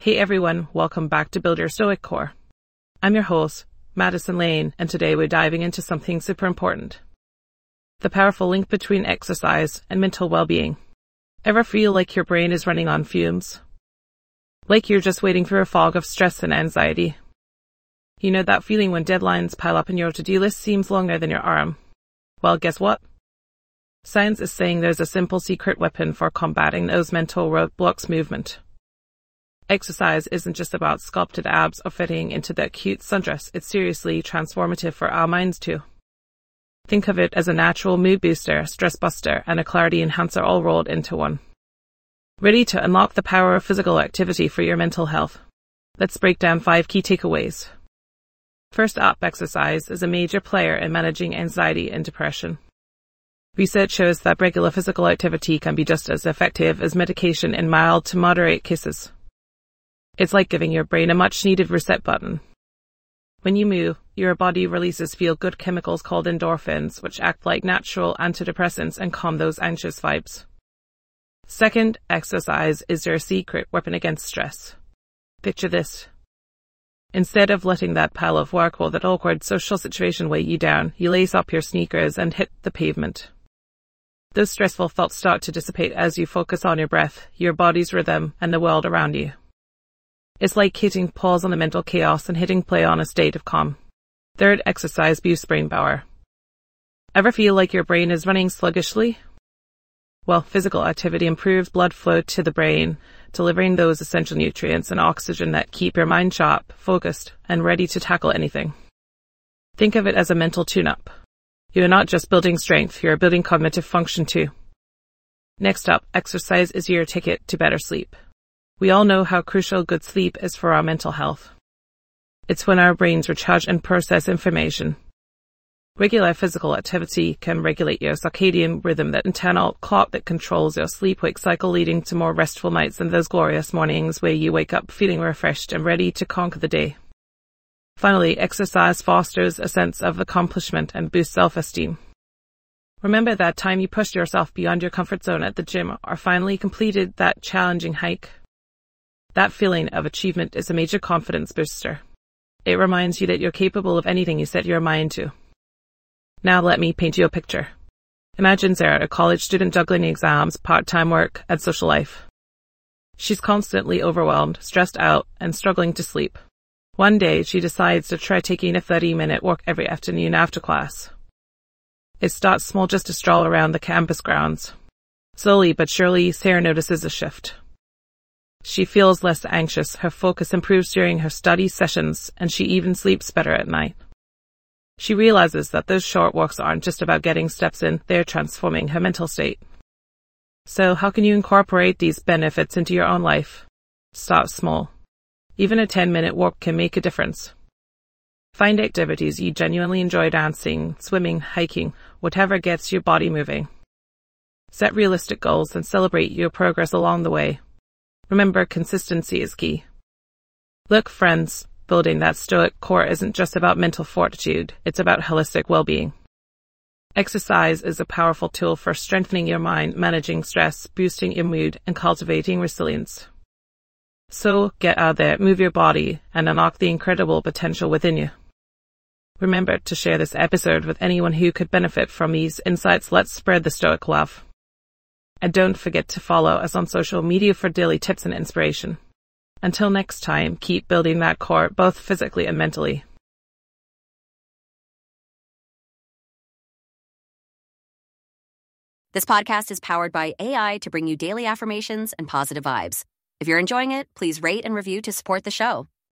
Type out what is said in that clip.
Hey everyone, welcome back to Build Your Stoic Core. I'm your host, Madison Lane, and today we're diving into something super important. The powerful link between exercise and mental well-being. Ever feel like your brain is running on fumes? Like you're just waiting through a fog of stress and anxiety? You know that feeling when deadlines pile up and your to-do list seems longer than your arm? Well, guess what? Science is saying there's a simple secret weapon for combating those mental roadblocks: movement. Exercise isn't just about sculpted abs or fitting into the cute sundress, it's seriously transformative for our minds too. Think of it as a natural mood booster, stress buster, and a clarity enhancer all rolled into one. Ready to unlock the power of physical activity for your mental health? Let's break down 5 key takeaways. First up, exercise is a major player in managing anxiety and depression. Research shows that regular physical activity can be just as effective as medication in mild to moderate cases. It's like giving your brain a much-needed reset button. When you move, your body releases feel-good chemicals called endorphins, which act like natural antidepressants and calm those anxious vibes. Second, exercise is your secret weapon against stress. Picture this. Instead of letting that pile of work or that awkward social situation weigh you down, you lace up your sneakers and hit the pavement. Those stressful thoughts start to dissipate as you focus on your breath, your body's rhythm, and the world around you. It's like hitting pause on the mental chaos and hitting play on a state of calm. Third, exercise boosts brain power. Ever feel like your brain is running sluggishly? Well, physical activity improves blood flow to the brain, delivering those essential nutrients and oxygen that keep your mind sharp, focused, and ready to tackle anything. Think of it as a mental tune-up. You're not just building strength, you're building cognitive function too. Next up, exercise is your ticket to better sleep. We all know how crucial good sleep is for our mental health. It's when our brains recharge and process information. Regular physical activity can regulate your circadian rhythm, that internal clock that controls your sleep-wake cycle, leading to more restful nights and those glorious mornings where you wake up feeling refreshed and ready to conquer the day. Finally, exercise fosters a sense of accomplishment and boosts self-esteem. Remember that time you pushed yourself beyond your comfort zone at the gym or finally completed that challenging hike? That feeling of achievement is a major confidence booster. It reminds you that you're capable of anything you set your mind to. Now let me paint you a picture. Imagine Sarah, a college student juggling exams, part-time work, and social life. She's constantly overwhelmed, stressed out, and struggling to sleep. One day, she decides to try taking a 30-minute walk every afternoon after class. It starts small, just a stroll around the campus grounds. Slowly but surely, Sarah notices a shift. She feels less anxious, her focus improves during her study sessions, and she even sleeps better at night. She realizes that those short walks aren't just about getting steps in, they're transforming her mental state. So how can you incorporate these benefits into your own life? Start small. Even a 10-minute walk can make a difference. Find activities you genuinely enjoy: dancing, swimming, hiking, whatever gets your body moving. Set realistic goals and celebrate your progress along the way. Remember, consistency is key. Look, friends, building that stoic core isn't just about mental fortitude, it's about holistic well-being. Exercise is a powerful tool for strengthening your mind, managing stress, boosting your mood, and cultivating resilience. So, get out there, move your body, and unlock the incredible potential within you. Remember to share this episode with anyone who could benefit from these insights. Let's spread the stoic love. And don't forget to follow us on social media for daily tips and inspiration. Until next time, keep building that core, both physically and mentally. This podcast is powered by AI to bring you daily affirmations and positive vibes. If you're enjoying it, please rate and review to support the show.